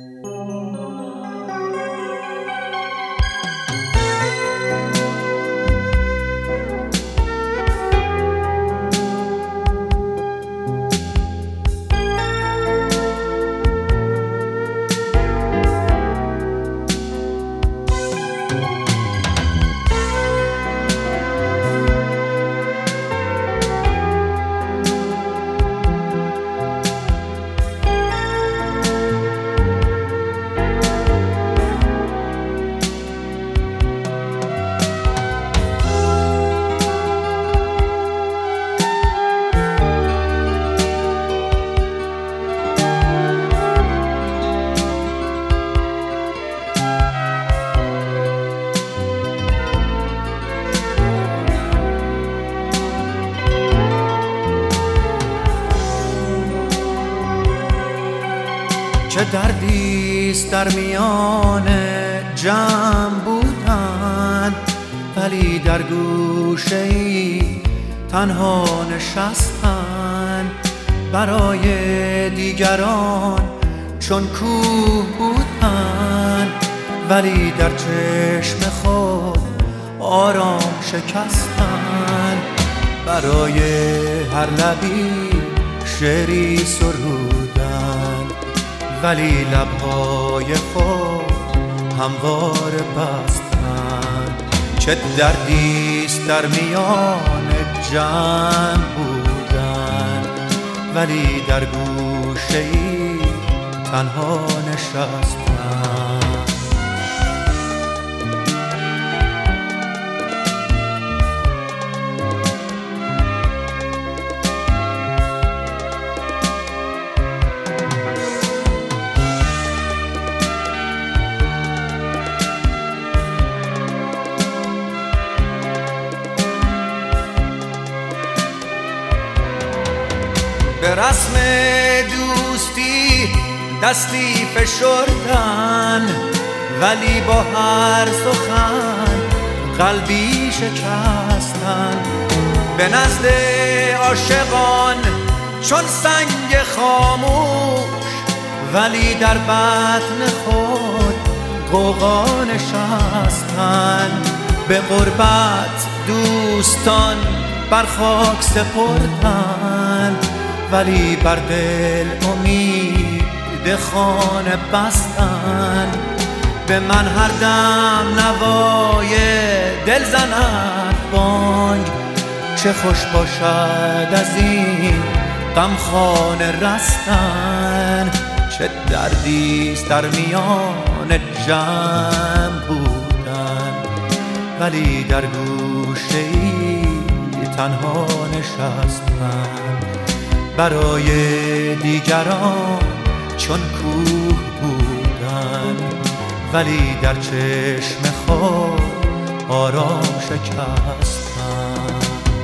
چه دردیست در میان جمع بودن، ولی در گوشه‌ای تنها نشستن. برای دیگران چون کوه بودن، ولی در چشم خود آرام شکستن. برای هر لبی شعری سرودن، ولی لبهای خود همواره بستن. چه دردیست در میان جمع بودن، ولی در گوشه‌ای تنها نشستن. به رسم دوستی دستی فشردن، ولی با هر سخن قلبی شکستن. به نزد عاشقان چون سنگ خاموش، ولی در بطن خود غوغا نشستن. به غربت دوستان بر خاک سپردن، ولی بر دل امید خانه بستن. به من هر دم نوای دل زند بانگ، چه خوش باشد از این غمخانه رستن. چه دردیست در میان جمع بودن، ولی در گوشه‌ای تنها نشستن. برای دیگران چون کوه بودن، ولی در چشم خود آرام شکستن.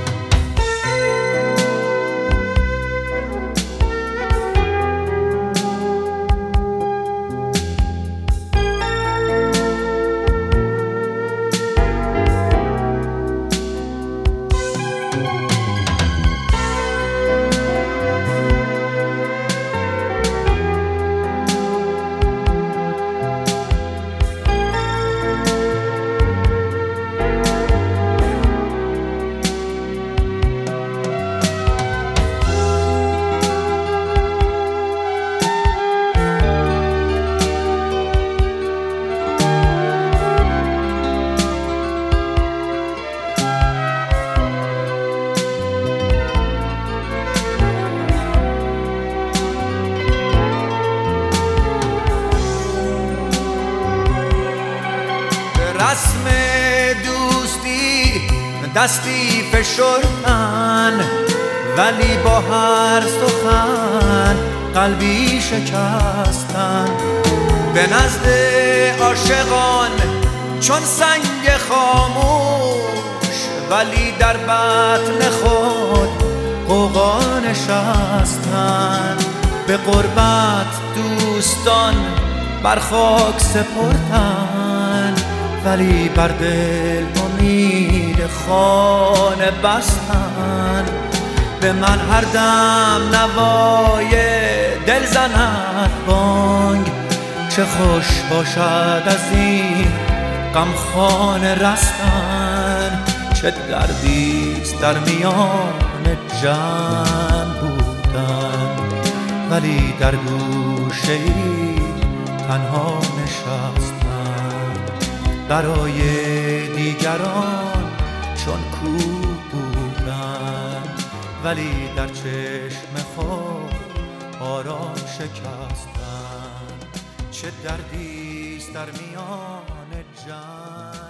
رسم دوستی دستی فشردن، ولی با هر سخن قلبی شکستن. به نزد عاشقان چون سنگ خاموش، ولی در بطن خود غوغا نشستن. به غربت دوستان بر خاک سپردن، ولی بر دل امید خانه بستن. به من هر دم نوای دل زند بانگ، چه خوش باشد از این غمخانه رستن، چه دردیست در میان جمع بودن، ولی در گوشه‌ای تنها نشستن. برای دیگران چون کوه بودن، ولی در چشم خود آرام شکستن. چه دردیست در میان جمع